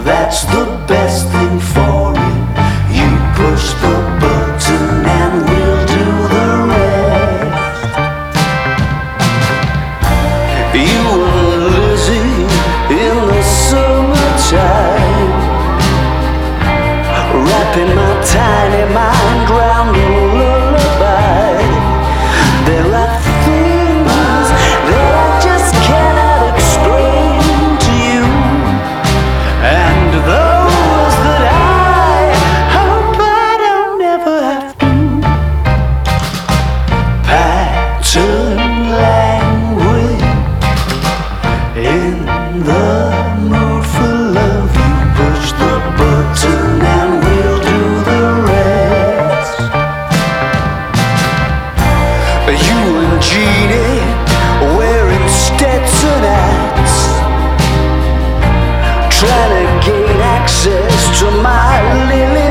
that's the best thing for you. You push the button and we'll do the rest. You and Lizzie in the summertime, wrapping my tiny mind round a lullaby. There are things that I just cannot explain to you, and those that I hope I don't ever have to. Pattern language, in the mood for love. You push the button and we'll do the rest. You and Jeannie wearing Stetson hats, trying to gain access to my lily